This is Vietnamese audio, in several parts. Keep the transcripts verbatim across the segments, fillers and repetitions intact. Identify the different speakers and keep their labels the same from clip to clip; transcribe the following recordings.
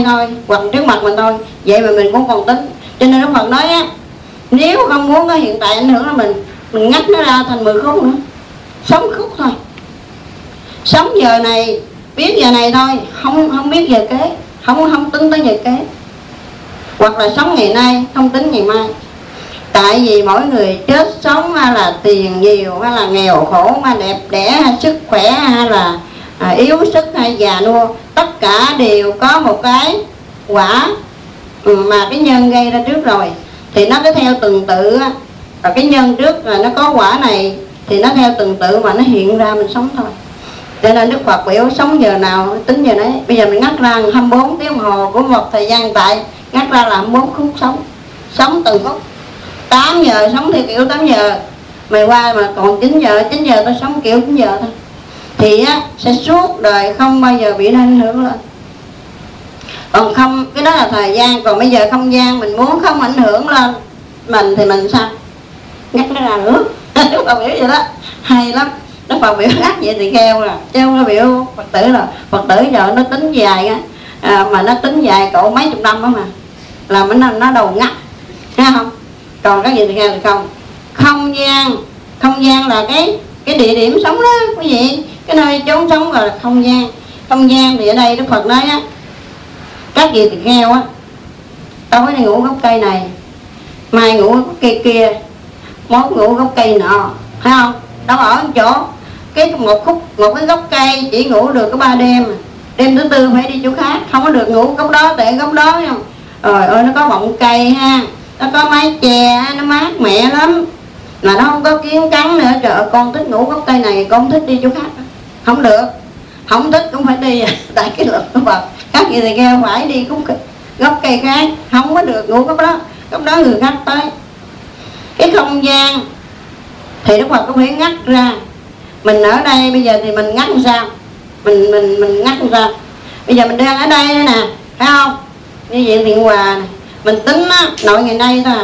Speaker 1: thôi, hoặc trước mặt mình thôi, vậy mà mình cũng còn tính. Cho nên Đức Phật nói á, nếu không muốn cái hiện tại ảnh hưởng đến mình, mình ngắt nó ra thành mười khúc nữa, sống khúc thôi. Sống giờ này, biết giờ này thôi, không không biết giờ kế, không không tính tới giờ kế. Hoặc là sống ngày nay, không tính ngày mai. Tại vì mỗi người chết sống hay là tiền nhiều, hay là nghèo khổ, hay đẹp đẽ, hay sức khỏe, hay là à, yếu sức, hay già nua, tất cả đều có một cái quả mà cái nhân gây ra trước rồi. Thì nó cứ theo từng tự, và cái nhân trước là nó có quả này, thì nó theo từng tự mà nó hiện ra mình sống thôi. Cho nên Đức Phật biểu sống giờ nào tính giờ đấy. Bây giờ mình ngắt ra hai mươi bốn tiếng đồng hồ của một thời gian tại, ngắt ra là hai mươi bốn khúc sống. Sống từng khúc. Tám giờ sống theo kiểu tám giờ, mày qua mà còn chín giờ, chín giờ tôi sống kiểu chín giờ thôi. Thì á, sẽ suốt đời không bao giờ bị ảnh hưởng lên. Còn không, cái đó là thời gian. Còn bây giờ không gian, mình muốn không ảnh hưởng lên mình thì mình sao? Ngắt nó ra nữa. Đức Phật biểu vậy đó, hay lắm. Đức Phật biểu ngắt vậy thì kêu là, chứ không có biểu Phật tử là Phật tử giờ nó tính dài á, à, mà nó tính dài cỡ mấy chục năm đó mà, là nó, nó đầu ngắt, thấy không? Còn cái gì thì kêu là không. Không gian, không gian là cái cái địa điểm sống đó quý vị, cái nơi chốn sống là không gian. Không gian thì ở đây Đức Phật nói á, các vị tỳ kheo á, tối nay ngủ gốc cây này, mai ngủ gốc cây kia, mốt ngủ gốc cây nọ, thấy không? Đâu ở một chỗ, cái một khúc một cái gốc cây chỉ ngủ được có ba đêm, đêm thứ tư phải đi chỗ khác, không có được ngủ gốc đó, tại gốc đó không. Rồi ơi, nó có bọng cây ha, nó có mái chè, nó mát mẻ lắm, mà nó không có kiến cắn nữa. Trời ơi, con thích ngủ gốc cây này, con thích đi chỗ khác, không được, không thích cũng phải đi. Tại cái luật của Phật, các vị thì kêu phải đi cũng gốc cây khác, không có được ngủ gốc đó, gốc đó người khác tới. Cái không gian thì Đức Phật cũng phải ngắt ra. Mình ở đây bây giờ thì mình ngắt làm sao? Mình mình mình ngắt làm sao? Bây giờ mình đang ở đây nữa nè, phải không? Như viện Thiện Hòa này, mình tính á, nội ngày nay thôi à.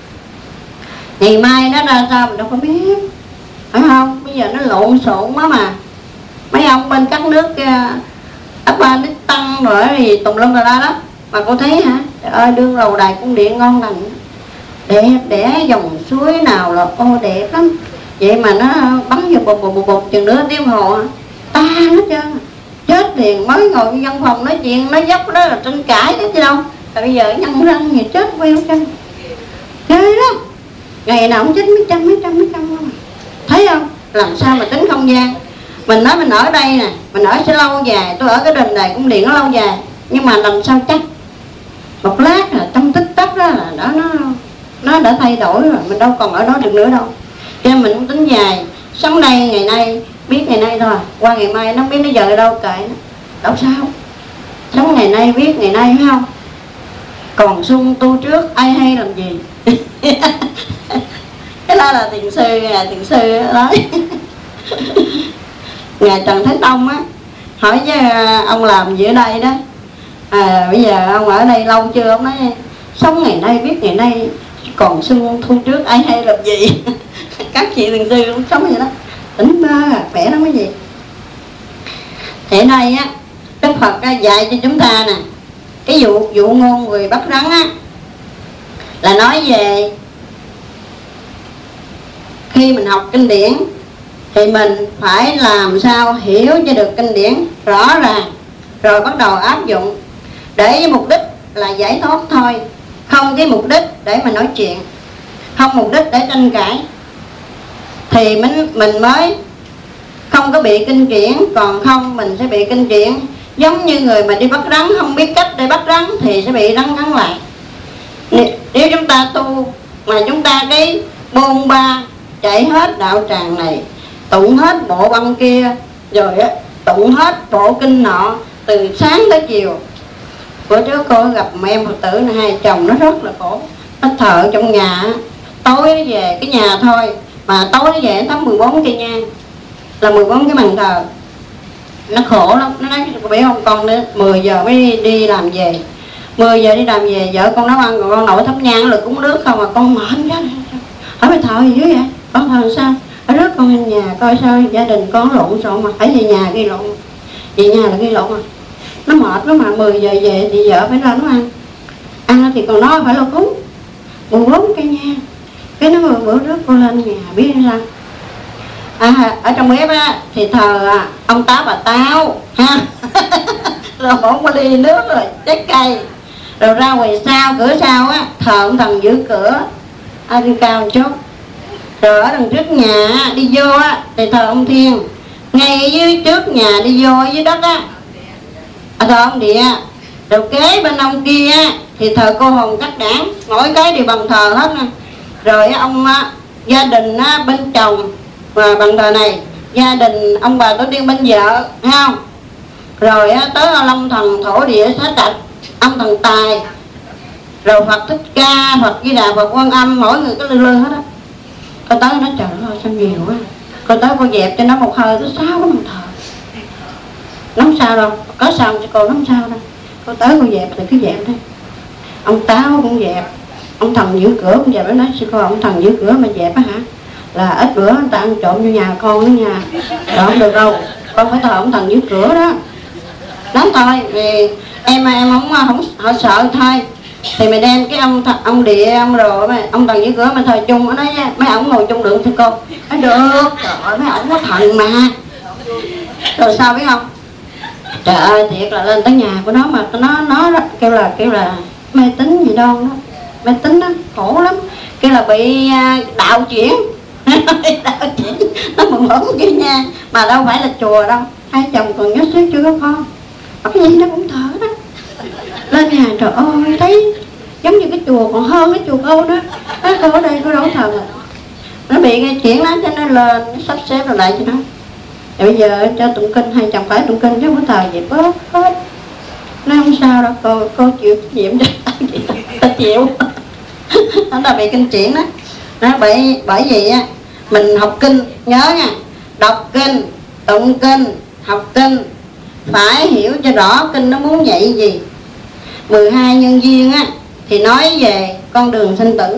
Speaker 1: Ngày mai nó ra sao mình đâu có biết, phải không? Bây giờ nó lộn xộn quá mà. Mấy ông bên các nước ấp ba đích tăng rồi gì tùm lum rồi đó đó, mà cô thấy hả? Trời ơi, đương lầu đài cung điện ngon lành, đẹp đẽ, dòng suối nào là ô đẹp lắm. Vậy mà nó bắn vô bột bột bột bột chừng nửa tiếng hồ tan hết trơn. Chết liền, mới ngồi văn phòng nói chuyện nói dốc đó là tranh cãi đó chứ đâu. Tại bây giờ nhăn răng thì chết queo chân, ghê lắm. Ngày nào cũng chết mấy trăm mấy trăm mấy trăm không. Thấy không? Làm sao mà tính không gian. Mình nói mình ở đây nè, mình ở sẽ lâu dài. Tôi ở cái đền đài cung điện nó lâu dài, nhưng mà làm sao chắc một lát là trong tích tắc đó là đó nó nó đã thay đổi rồi, mình đâu còn ở đó được nữa đâu. Cho nên mình cũng tính dài, sống đây ngày nay biết ngày nay thôi, qua ngày mai nó biết nó giờ ở đâu kệ nó, đâu sao. Sống ngày nay biết ngày nay, phải không? Còn sung tu trước ai hay làm gì. Cái đó là thiền sư, ngài thiền sư nói. Ngài Trần Thánh Tông á hỏi với ông làm gì ở đây đó, à, bây giờ ông ở đây lâu chưa? Ông nói sống ngày nay biết ngày nay, còn sung thu trước ai hay làm gì. Các chị thiền sư cũng sống vậy đó, tỉnh bơ khỏe lắm cái gì. Thì ở đây á, Đức Phật dạy cho chúng ta nè, cái dụ dụ ngôn người bắt rắn á, là nói về khi mình học kinh điển thì mình phải làm sao hiểu cho được kinh điển rõ ràng, rồi bắt đầu áp dụng, để với mục đích là giải thoát thôi, không cái mục đích để mình nói chuyện, không mục đích để tranh cãi, thì mình mình mới không có bị kinh điển. Còn không mình sẽ bị kinh điển. Giống như người mà đi bắt rắn không biết cách để bắt rắn thì sẽ bị rắn cắn lại. Nếu chúng ta tu mà chúng ta cái bôn ba chạy hết đạo tràng này, tụng hết bộ băng kia, rồi á tụng hết bộ kinh nọ, từ sáng tới chiều. Bữa trước cô gặp một em Phật tử này, hai chồng nó rất là khổ, nó thợ trong nhà, tối nó về cái nhà thôi, mà tối nó về nó thắp mười bốn cây nhang, là mười bốn cái bàn thờ. Nó khổ lắm, nó nói biết không con, nữa mười giờ mới đi, đi làm về, mười giờ đi làm về, vợ con nấu ăn, còn con nội thắp nhang là cúng nước không, mà con mệt quá. Hỏi bài thờ gì dưới vậy? Con thờ sao? Ở rước con lên nhà coi sao gia đình con lộn xộn, mà phải về nhà ghi lộn, về nhà là ghi lộn à. nó mệt lắm mà mười giờ về thì vợ phải lên nó ăn. Ăn thì còn nói phải lo cúng mười bốn cây nhang. Cái nó mười bữa trước cô lên nhà biết sao. À, ở trong bếp á thì thờ ông Táo bà Táo ha. Rồi một có ly nước rồi trái cây. Rồi ra ngoài sau cửa sau á thờ ông thần giữ cửa à, đi cao một chút. Rồi ở đằng trước nhà đi vô á thì thờ ông Thiên. Ngay dưới trước nhà đi vô dưới đất á à, thờ ông Địa. Rồi kế bên ông kia á thì thờ cô Hồn Cắt Đảng. Mỗi cái đều bằng thờ hết nè. Rồi ông á, gia đình á, bên chồng và bằng thờ này, gia đình ông bà tổ tiên bên vợ, thấy không? Rồi á, tới Long Thần Thổ Địa Xá Trạch, ông Thần Tài, rồi Phật Thích Ca, Phật Di Đà, Phật Quan Âm, mỗi người có lư lư hết á. Cô tới nó trời ơi sao nhiều quá. Cô tới cô dẹp cho nó một hơi tới sáu cái bàn thờ. Nó không sao đâu, có sao cho cô, nó không sao đâu. Cô tới cô dẹp thì cứ dẹp đi. Ông Táo cũng dẹp, ông thần giữ cửa cũng dẹp. Nó nói sư cô ông thần giữ cửa mà dẹp á hả? Là ít bữa người ta ăn trộm vô nhà con đó nha. Rồi không được đâu, con phải thờ ông thần giữ cửa đó. Đó thôi, vì em em không không họ sợ thôi. Thì mày đem cái ông ông Địa ông rồi ông thần giữ cửa mà thờ chung. Nó nói mấy ổng ngồi chung được thưa cô. Nói được, trời ơi mấy ổng có thần mà. Rồi sao biết không? Trời ơi thiệt là lên tới nhà của nó mà nó nó kêu là kêu là mê tín gì đâu đó, mê tín đó khổ lắm, kêu là bị đạo chuyển. Đạo chuyển nó mừng ốm kia nha, mà đâu phải là chùa đâu, hai chồng còn nhớ xíu chưa có con, mà cái gì nó cũng thở đó. Lên nhà trời ơi thấy giống như cái chùa còn hơn cái chùa cô đó. Cái cô ở đây cô đâu thờ, nó bị cái chuyển lắm cho nên lên sắp xếp rồi lại cho nó. Rồi bây giờ cho tụng kinh, hai chồng phải tụng kinh chứ không có thờ gì bớt hết. Nó không sao đâu, cô, cô chịu trách nhiệm cho ta chịu. Nó là bị kinh chuyển đó. Nó bởi, bởi vì á, mình học kinh, nhớ nha, đọc kinh, tụng kinh, học kinh, phải hiểu cho rõ kinh nó muốn dạy gì. mười hai nhân duyên á, thì nói về con đường sinh tử.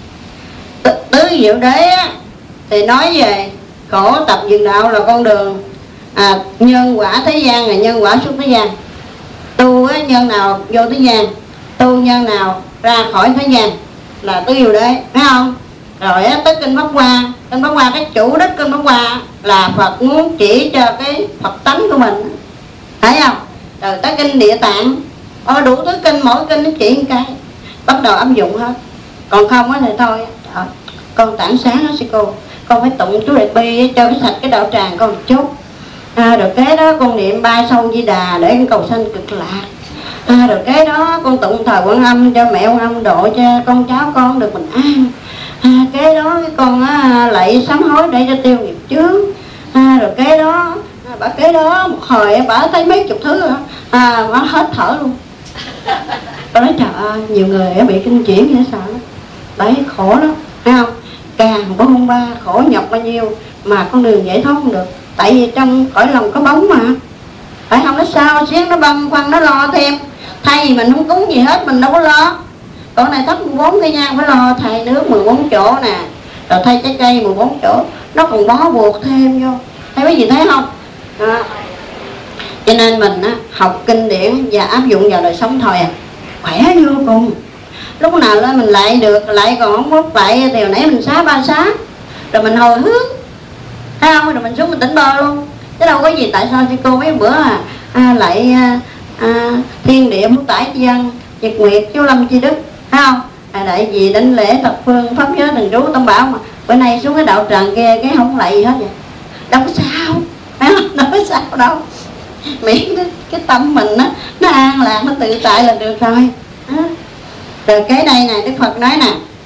Speaker 1: Tứ diệu đế á, thì nói về khổ tập diệt đạo là con đường à, nhân quả thế gian là nhân quả xuất thế gian. Tu á, nhân nào vô thế gian, tu nhân nào ra khỏi thế gian là tứ diệu đế, thấy không? Rồi á, tới kinh Pháp Hoa, kinh Pháp Hoa cái chủ đích kinh Pháp Hoa là Phật muốn chỉ cho cái Phật tánh của mình, thấy không? Rồi tới kinh Địa Tạng, ô, đủ thứ kinh, mỗi kinh nó chỉ một cái, bắt đầu áp dụng hết. Còn không á thì thôi, trời, con tảng sáng đó sư cô, con phải tụng chú Đại Bi cho cái sạch cái đạo tràng con một chút. À, rồi cái đó con niệm ba sâu Di Đà để con cầu sanh cực lạc. À, rồi cái đó con tụng thờ Quan Âm cho mẹ Quan Âm độ cho con cháu con được bình an. À, cái đó cái con á, lạy sám hối để cho tiêu nghiệp chướng. À, rồi cái đó à, bà cái đó một hồi bà thấy mấy chục thứ rồi, à, bà hết thở luôn. Tôi nói trời ơi, nhiều người bị kinh chuyển vậy sao đó. Đấy khổ lắm, thấy không? Càng có hôn ba khổ nhọc bao nhiêu mà con đường giải thoát không được. Tại vì trong cõi lòng có bóng mà, phải không? Nó sao xuyến nó băn khoăn nó lo thêm. Thay vì mình không cúng gì hết mình đâu có lo. Còn này thấp mười bốn cây nhang phải lo thay nước mười bốn chỗ nè, rồi thay trái cây mười bốn chỗ, nó còn bó buộc thêm vô. Thấy cái gì thấy không? À. Cho nên mình á, học kinh điển và áp dụng vào đời sống thôi à, khỏe vô cùng. Lúc nào lên mình lại được, lại còn không mất lại thì hồi nãy mình xá ba xá, rồi mình hồi hướng, thấy không? Rồi mình xuống mình tỉnh bơ luôn. Chứ đâu có gì. Tại sao cho cô mấy bữa à, à lại à, à, thiên địa phúc tải chi dân, nhật nguyệt chú lâm chi đức, thấy không? À, đại gì đánh lễ thập phương pháp giới thần trú tâm bảo mà bữa nay xuống cái đạo tràng kia cái không lạy gì hết vậy. Đâu có sao, thấy không? Đâu có sao đâu. Miễn cái, cái tâm mình á, nó an lạc, nó tự tại là được rồi. À. Rồi cái đây nè, Đức Phật nói nè,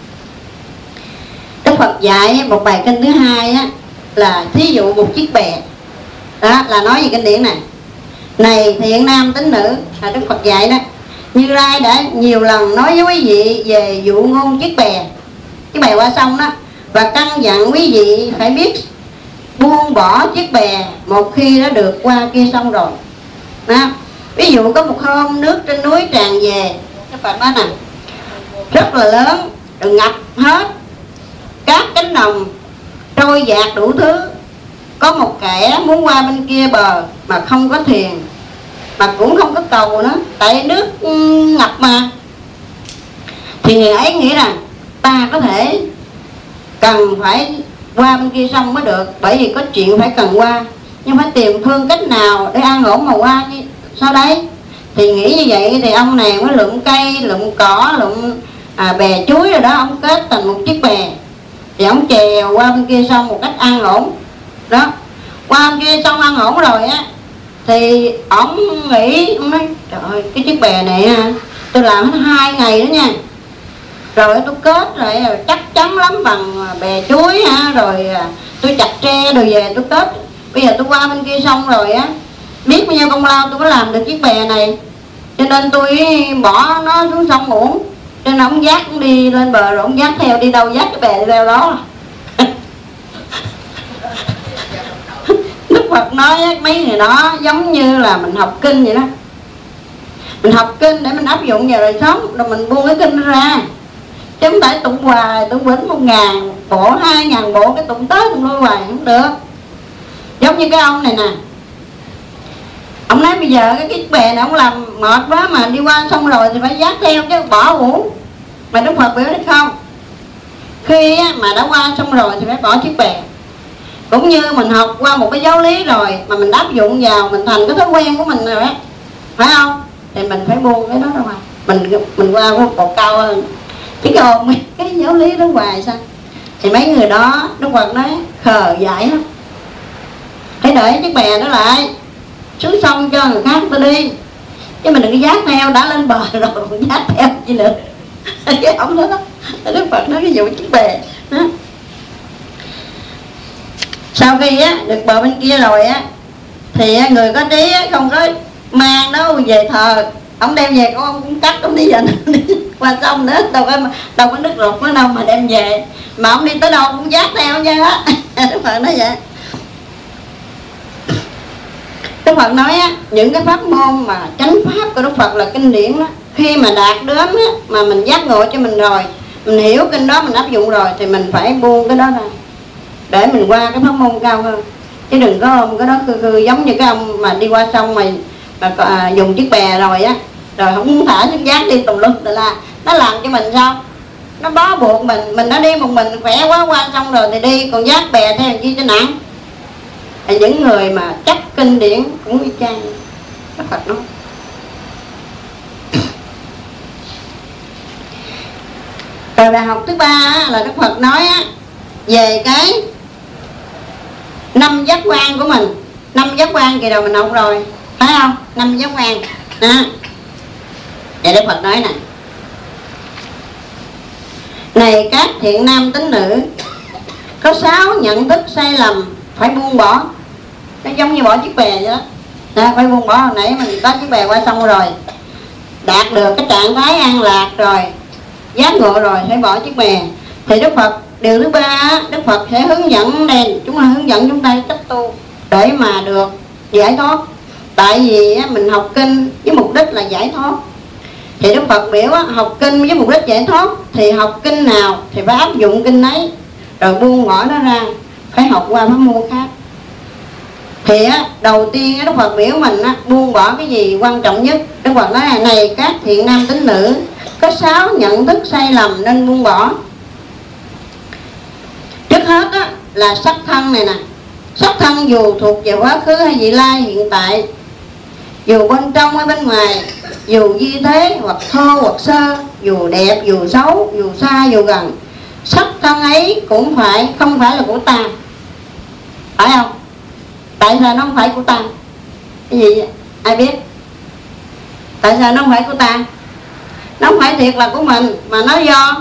Speaker 1: Đức Phật dạy một bài kinh thứ hai á, là thí dụ một chiếc bè. Đó là nói về kinh điển này. Này thiện nam tín nữ, là Đức Phật dạy đó, Như Lai đã nhiều lần nói với quý vị về dụ ngôn chiếc bè, chiếc bè qua sông đó, và căn dặn quý vị phải biết buông bỏ chiếc bè một khi đã được qua kia sông rồi. Đó. Ví dụ có một hôm nước trên núi tràn về, Đức Phật nói nè, rất là lớn, rồi ngập hết, các cánh đồng trôi dạt đủ thứ. Có một kẻ muốn qua bên kia bờ mà không có thuyền, mà cũng không có cầu nữa, tại nước ngập mà. Thì người ấy nghĩ rằng ta có thể cần phải qua bên kia sông mới được, bởi vì có chuyện phải cần qua, nhưng phải tìm phương cách nào để an ổn mà qua chứ sao đấy. Thì nghĩ như vậy thì ông này mới lượm cây, lượm cỏ, lượm à, bè chuối rồi đó, ông kết thành một chiếc bè, thì ông chèo qua bên kia sông một cách an ổn đó. Qua bên kia sông an ổn rồi á, thì ông nghĩ, ông nói trời ơi cái chiếc bè này ha, tôi làm hết hai ngày đó nha, rồi tôi kết rồi, rồi chắc chắn lắm bằng bè chuối ha, rồi tôi chặt tre rồi về tôi kết. Bây giờ tôi qua bên kia sông rồi á, biết bao nhiêu công lao tôi mới làm được chiếc bè này, cho nên tôi bỏ nó xuống sông uổng. Cho nên ông dắt cũng đi lên bờ, rồi ông dắt theo, đi đâu dắt cái bè đi theo đó. Đức Phật nói mấy người đó giống như là mình học kinh vậy đó. Mình học kinh để mình áp dụng vào đời sống, rồi mình buông cái kinh ra, chứ không phải tụng hoài, tụng vĩnh một ngàn bộ, hai ngàn bộ, cái tụng tới tụng lui hoài không được. Giống như cái ông này nè, ông nói bây giờ cái chiếc bè này ông làm mệt quá mà đi qua xong rồi thì phải dắt theo chứ bỏ uổng. Mà Đức Phật biểu đấy không, khi mà đã qua xong rồi thì phải bỏ chiếc bè. Cũng như mình học qua một cái giáo lý rồi mà mình áp dụng vào, mình thành cái thói quen của mình rồi á, phải không, thì mình phải buông cái đó ra ngoài, mình mình qua một bộ cao hơn, chứ còn cái giáo lý đó hoài sao. Thì mấy người đó Đức Phật nói khờ dại lắm, hãy để chiếc bè đó lại xuống sông cho người khác tôi đi, chứ mình đừng có dắt theo, đã lên bờ rồi còn dắt theo gì nữa. Cái ông đó đó, Đức Phật nói cái vụ chiếc bè đó. Sau khi á được bờ bên kia rồi á, thì người có trí á, không có mang nó về thờ, ông đem về của ông cũng cắt, ông đi dành qua sông nữa, đâu có đâu có nước ruột nữa đâu mà đem về, mà ông đi tới đâu cũng dắt theo nha á. Đức Phật nói vậy. Đức Phật nói á, những cái pháp môn mà chánh pháp của Đức Phật là kinh điển đó, khi mà đạt đến á, mà mình giác ngộ cho mình rồi, mình hiểu kinh đó, mình áp dụng rồi, thì mình phải buông cái đó ra để mình qua cái pháp môn cao hơn. Chứ đừng có ôm cái đó khư khư, giống như cái ông mà đi qua sông mà, mà à, dùng chiếc bè rồi á, rồi không muốn thả chiếc giác đi tùm lum là nó làm cho mình sao, nó bó buộc mình. Mình đã đi một mình khỏe quá, qua sông rồi thì đi, còn giác bè theo làm chi cho nặng. Thì những người mà chắc kinh điển cũng y chang Đức Phật nói. Rồi bài học thứ ba á, là Đức Phật nói á, về cái năm giác quan của mình. Năm giác quan kỳ đầu mình học rồi, phải không? Năm giác quan đó. Để Đức Phật nói nè: này các thiện nam tín nữ, có sáu nhận thức sai lầm phải buông bỏ. Nó giống như bỏ chiếc bè vậy đó, đó phải buông bỏ. Hồi nãy mình có chiếc bè qua sông rồi, đạt được cái trạng thái an lạc rồi, giác ngộ rồi, phải bỏ chiếc bè. Thì Đức Phật điều thứ ba, Đức Phật sẽ hướng dẫn đèn chúng ta, hướng dẫn chúng ta cách tu để mà được giải thoát. Tại vì mình học kinh với mục đích là giải thoát, thì Đức Phật biểu học kinh với mục đích giải thoát, thì học kinh nào thì phải áp dụng kinh ấy, rồi buông bỏ nó ra, phải học qua pháp môn khác. Thì á, đầu tiên Đức Phật biểu mình á, buông bỏ cái gì quan trọng nhất. Đức Phật nói là này các thiện nam tín nữ, có sáu nhận thức sai lầm nên buông bỏ. Trước hết á, là sắc thân này nè. Sắc thân dù thuộc về quá khứ hay vị lai hiện tại, dù bên trong hay bên ngoài, dù di thế hoặc thô hoặc sơ, dù đẹp dù xấu, dù xa dù gần, sắc thân ấy cũng phải không phải là của ta, phải không? Tại sao nó không phải của ta? Cái gì vậy? Ai biết? Tại sao nó không phải của ta? Nó không phải thiệt là của mình, mà nó do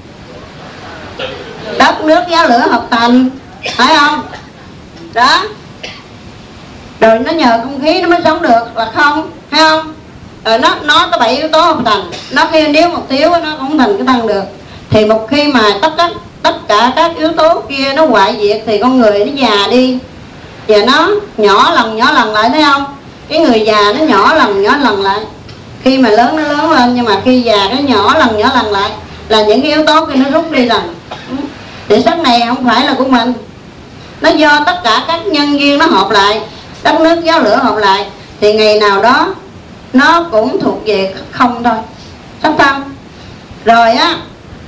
Speaker 1: đất nước gió lửa hợp thành, phải không? Đó. Rồi nó nhờ không khí nó mới sống được là không, phải không? Rồi nó nó có bảy yếu tố hợp thành, nó khi nếu một thiếu nó không thành cái thân được. Thì một khi mà tất cả tất cả các yếu tố kia nó hoại diệt thì con người nó già đi, và nó nhỏ lần nhỏ lần lại, thấy không? Cái người già nó nhỏ lần nhỏ lần lại, khi mà lớn nó lớn lên, nhưng mà khi già nó nhỏ lần nhỏ lần lại, là những cái yếu tố kia nó rút đi lần. Thì sắc này không phải là của mình, nó do tất cả các nhân duyên nó hợp lại, đất nước gió lửa hợp lại. Thì ngày nào đó nó cũng thuộc về không thôi, sắp thân. Rồi á,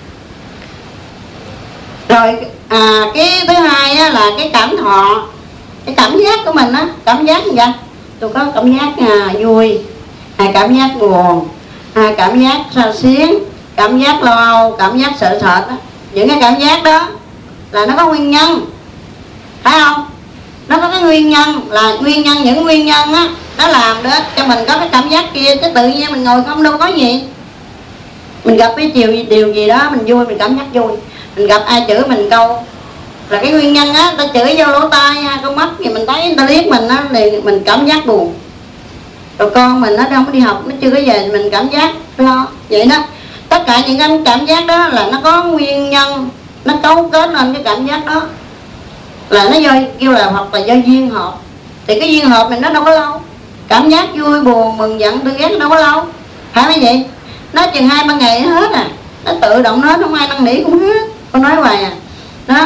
Speaker 1: rồi à, cái thứ hai á, là cái cảm thọ, cái cảm giác của mình á. Cảm giác gì vậy? Tôi có cảm giác à, vui, à, cảm giác buồn, à, cảm giác sao xuyến, cảm giác lo âu, cảm giác sợ sệt đó. Những cái cảm giác đó là nó có nguyên nhân, phải không? Nó có cái nguyên nhân, là nguyên nhân, những nguyên nhân á nó làm đó cho mình có cái cảm giác kia. Chứ tự nhiên mình ngồi không đâu có gì. Mình gặp cái chiều điều gì đó mình vui, mình cảm giác vui. Mình gặp ai chửi mình câu là cái nguyên nhân á, ta chửi vô lỗ tai ha, con mắt thì mình thấy người ta liếc mình á thì mình cảm giác buồn. Rồi con mình nó không có đi học, nó chưa có về, mình cảm giác lo. Vậy đó, tất cả những cái cảm giác đó là nó có nguyên nhân, nó cấu kết lên cái cảm giác đó, là nó do kêu là hoặc là do duyên hợp. Thì cái duyên hợp mình nó đâu có lâu. Cảm giác vui buồn mừng giận thương ghét đâu có lâu, phải không vậy? Nó chừng hai ba ngày hết à, nó tự động nó không ai năn nỉ cũng hết. Con nói hoài à. Đó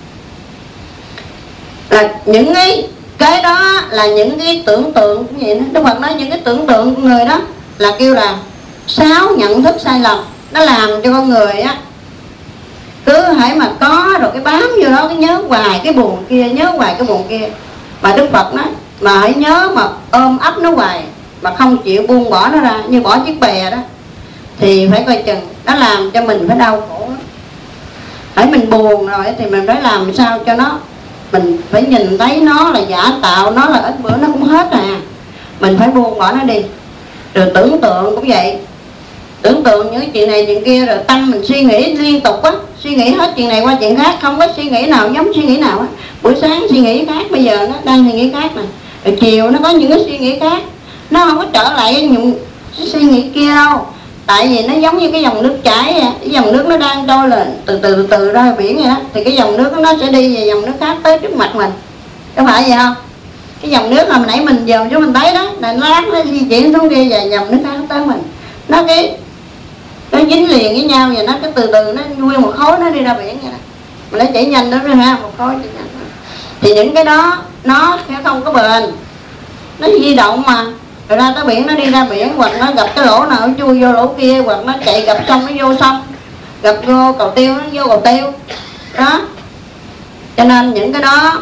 Speaker 1: là những cái cái đó là những cái tưởng tượng cũng vậy đó. Đức Phật nói những cái tưởng tượng của người đó là kêu là sáu nhận thức sai lầm. Nó làm cho con người á cứ hãy mà có rồi cái bám vô đó, cái nhớ hoài cái buồn kia, nhớ hoài cái buồn kia. Mà Đức Phật nói mà hãy nhớ mà ôm ấp nó hoài, mà không chịu buông bỏ nó ra, như bỏ chiếc bè đó, thì phải coi chừng nó làm cho mình phải đau khổ. Hãy mình buồn rồi thì mình phải làm sao cho nó, mình phải nhìn thấy nó là giả tạo, nó là ít bữa nó cũng hết à. Mình phải buông bỏ nó đi. Rồi tưởng tượng cũng vậy, tưởng tượng những chuyện này chuyện kia, rồi tâm mình suy nghĩ liên tục á, suy nghĩ hết chuyện này qua chuyện khác, không có suy nghĩ nào giống suy nghĩ nào á. Buổi sáng suy nghĩ khác, bây giờ nó đang suy nghĩ khác nè, rồi chiều nó có những cái suy nghĩ khác, nó không có trở lại những suy nghĩ kia đâu. Tại vì nó giống như cái dòng nước chảy vậy. Cái dòng nước nó đang trôi lên từ từ từ từ ra biển vậy đó, thì cái dòng nước nó sẽ đi về dòng nước khác tới trước mặt mình, có phải vậy không? Cái dòng nước mà nãy mình dòm cho mình thấy đó, là nó lát nó di chuyển xuống kia và dòng nước khác tới mình. Nó cái nó dính liền với nhau vậy, nó cái từ từ nó nguyên một khối nó đi ra biển vậy đó. Mà nó chảy nhanh đó rồi ha, một khối chảy nhanh đó. Thì những cái đó nó sẽ không có bền, nó di động mà. Rồi ra tới biển nó đi ra biển, hoặc nó gặp cái lỗ nào nó chui vô lỗ kia, hoặc nó chạy gặp sông nó vô sông, gặp vô cầu tiêu nó vô cầu tiêu đó. Cho nên những cái đó.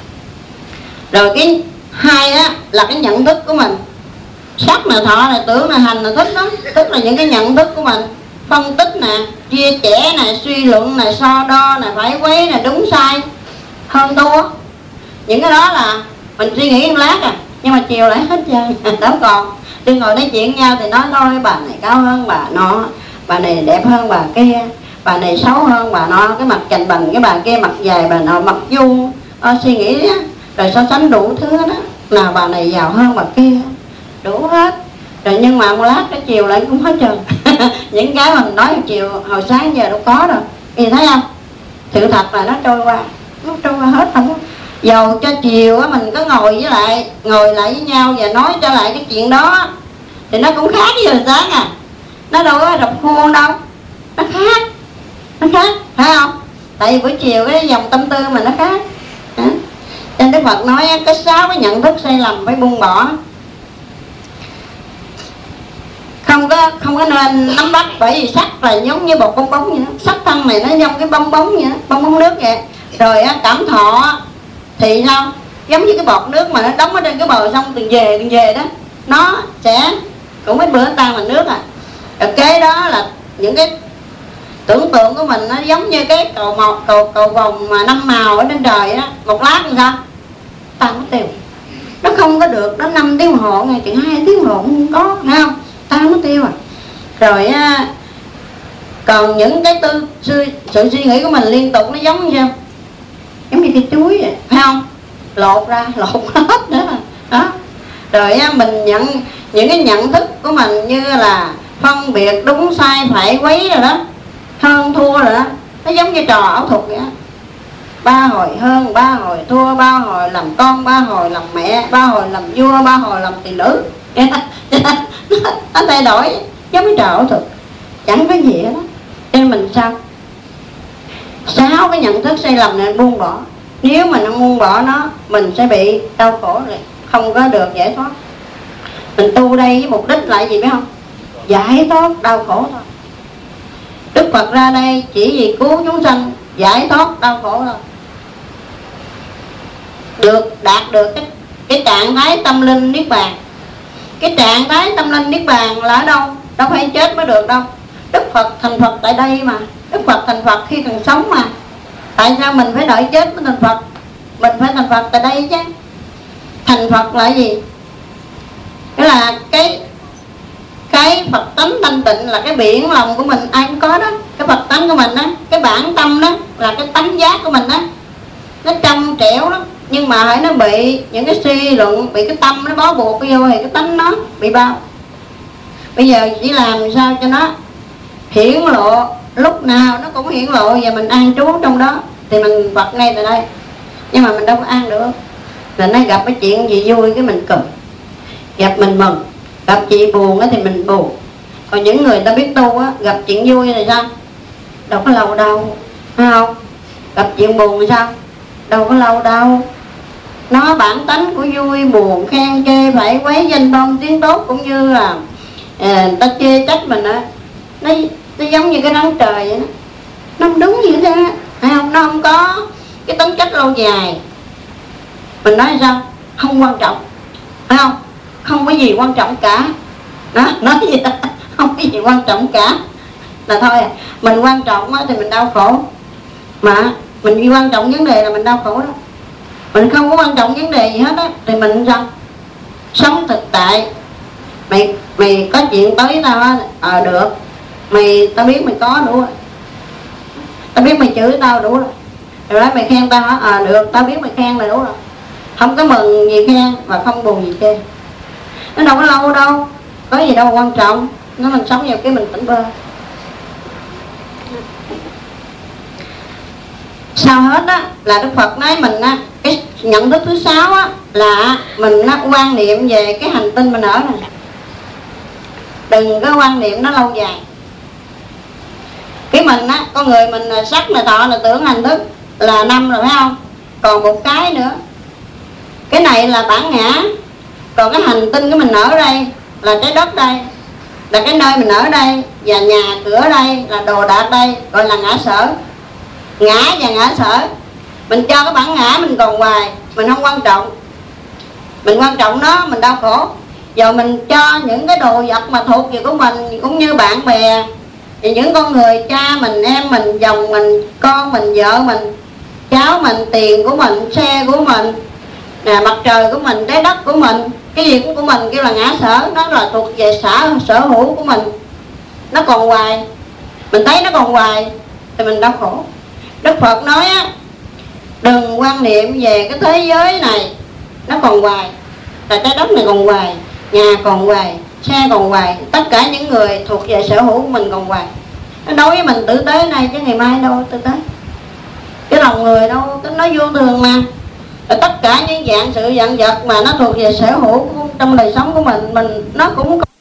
Speaker 1: Rồi cái hai á là cái nhận thức của mình. Sắc là thọ là tưởng là hành là thích đó, tức là những cái nhận thức của mình, phân tích nè, chia sẻ nè, suy luận nè, so đo nè, phải quấy nè, đúng sai, hơn thua. Những cái đó là mình suy nghĩ một lát à, nhưng mà chiều lại hết trơn. Đâu còn đừng ngồi nói chuyện nhau thì nói thôi, bà này cao hơn bà nọ, bà này đẹp hơn bà kia, bà này xấu hơn bà nọ, cái mặt chành bằng cái bà kia, mặt dài bà nọ mặt vuông, à, suy nghĩ đó, rồi so sánh đủ thứ đó, nào bà này giàu hơn bà kia, đủ hết. Rồi nhưng mà một lát cái chiều lại cũng hết trơn. Những cái mình nói chiều hồi sáng giờ đâu có đâu. Thì thấy không, sự thật là nó trôi qua, nó trôi qua hết không. Dầu cho chiều á mình có ngồi với lại ngồi lại với nhau và nói trở lại cái chuyện đó thì nó cũng khác với hồi sáng à. Nó đâu có rập khuôn đâu, nó khác, nó khác, phải không? Tại vì buổi chiều cái dòng tâm tư mà nó khác. Cho nên Đức Phật nói cái sáu cái nhận thức sai lầm phải buông bỏ. Không có không có nên nắm bắt, bởi vì sắc là giống như bột bong bóng vậy đó. Sắc thân này nó giống cái bong bóng vậy đó, bong bóng nước vậy. Rồi cảm thọ thì sao? Giống như cái bọt nước mà nó đóng ở trên cái bờ sông từng về từng về đó, nó sẽ cũng mấy bữa tan thành nước à. Rồi kế đó là những cái tưởng tượng của mình, nó giống như cái cầu màu, cầu cầu vòng mà năm màu ở trên trời á, một lát làm sao tan mất tiêu. Nó không có được nó năm tiếng đồng hồ, ngày chừng hai tiếng đồng hồ không có, thấy không? Tan mất tiêu à. Rồi á, còn những cái tư sự, sự suy nghĩ của mình liên tục nó giống như sao? Giống như cái chuối vậy, phải không? Lột ra, lột hết nữa đó. Rồi á, mình nhận những cái nhận thức của mình như là phân biệt đúng sai phải quấy rồi đó, hơn thua rồi đó. Nó giống như trò ảo thuật vậy đó. Ba hồi hơn, ba hồi thua, ba hồi làm con, ba hồi làm mẹ, ba hồi làm vua, ba hồi làm tỳ nữ. Nó thay đổi giống như trò ảo thuật, chẳng có gì hết đó. Nên mình sao? Sáu cái nhận thức sai lầm này buông bỏ. Nếu mà nó buông bỏ nó, mình sẽ bị đau khổ lại, không có được giải thoát. Mình tu đây với mục đích là gì biết không? Giải thoát đau khổ thôi. Đức Phật ra đây chỉ vì cứu chúng sanh, giải thoát đau khổ thôi. Được đạt được cái, cái trạng thái tâm linh niết bàn. Cái trạng thái tâm linh niết bàn là ở đâu? Đâu phải chết mới được đâu. Đức Phật thành Phật tại đây mà. Đức Phật thành Phật khi còn sống mà. Tại sao mình phải đợi chết mới thành Phật? Mình phải thành Phật tại đây chứ. Thành Phật là gì? Cái là cái Cái Phật tánh thanh tịnh là cái biển lòng của mình ai cũng có đó. Cái Phật tánh của mình đó, cái bản tâm đó, là cái tánh giác của mình đó. Nó trong trẻo lắm. Nhưng mà hãy nó bị những cái suy luận, bị cái tâm nó bó buộc vô thì cái tánh nó bị bao. Bây giờ chỉ làm sao cho nó hiển lộ, lúc nào nó cũng hiển lộ, và mình an trú trong đó thì mình Phật ngay tại đây. Nhưng mà mình đâu có an được. Là nó gặp cái chuyện gì vui cái mình cười, gặp mình mừng, gặp chuyện buồn thì mình buồn. Còn những người ta biết tu á, gặp chuyện vui thì sao? Đâu có lâu đâu, phải không? Gặp chuyện buồn thì sao? Đâu có lâu đâu. Nó bản tánh của vui buồn, khen chê phải quấy danh tôn tiếng tốt, cũng như là à, ta chê trách mình á, nó, nó giống như cái nắng trời vậy đó. Nó không đúng như thế, phải không? Nó không có cái tính cách lâu dài. Mình nói sao? Không quan trọng, phải không? Không có gì quan trọng cả. Đó, nói gì đó, không có gì quan trọng cả. Là thôi à, mình quan trọng á thì mình đau khổ. Mà mình quan trọng vấn đề là mình đau khổ đó. Mình không có quan trọng vấn đề gì hết á thì mình sao? Sống thực tại. Mày mày có chuyện tới tao á, ờ được. Mày tao biết mày có đủ rồi. Tao biết mày chửi tao đủ rồi. Rồi đó mày khen tao hả? Ờ được, tao biết mày khen là đủ rồi. Không có mừng gì khen và không buồn gì chê. Nó đâu có lâu đâu, có gì đâu quan trọng. Nó mình sống vào cái mình tỉnh bơ. Sau hết á là Đức Phật nói mình á, cái nhận thức thứ sáu á là mình á, quan niệm về cái hành tinh mình ở này. Đừng có quan niệm nó lâu dài. Cái mình á, con người mình là sắc là thọ là tưởng hành thức là năm rồi phải không? Còn một cái nữa, cái này là bản ngã. Còn cái hành tinh của mình ở đây là trái đất đây, là cái nơi mình ở đây, và nhà cửa đây, là đồ đạc đây, gọi là ngã sở. Ngã và ngã sở. Mình cho cái bản ngã mình còn hoài, mình không quan trọng. Mình quan trọng nó, mình đau khổ. Giờ mình cho những cái đồ vật mà thuộc về của mình, cũng như bạn bè, thì những con người, cha mình, em mình, chồng mình, con mình, vợ mình, cháu mình, tiền của mình, xe của mình, nè, mặt trời của mình, trái đất của mình, cái gì cũng của mình kêu là ngã sở. Nó là thuộc về xã sở hữu của mình. Nó còn hoài, mình thấy nó còn hoài thì mình đau khổ. Đức Phật nói á, đừng quan niệm về cái thế giới này nó còn hoài, là trái đất này còn hoài, nhà còn hoài, xe còn hoài, tất cả những người thuộc về sở hữu của mình còn hoài. Nó đối với mình tử tế này chứ ngày mai đâu tử tế. Cái lòng người đâu, nó vô thường mà. Rồi tất cả những dạng sự vạn vật mà nó thuộc về sở hữu trong đời sống của mình, mình nó cũng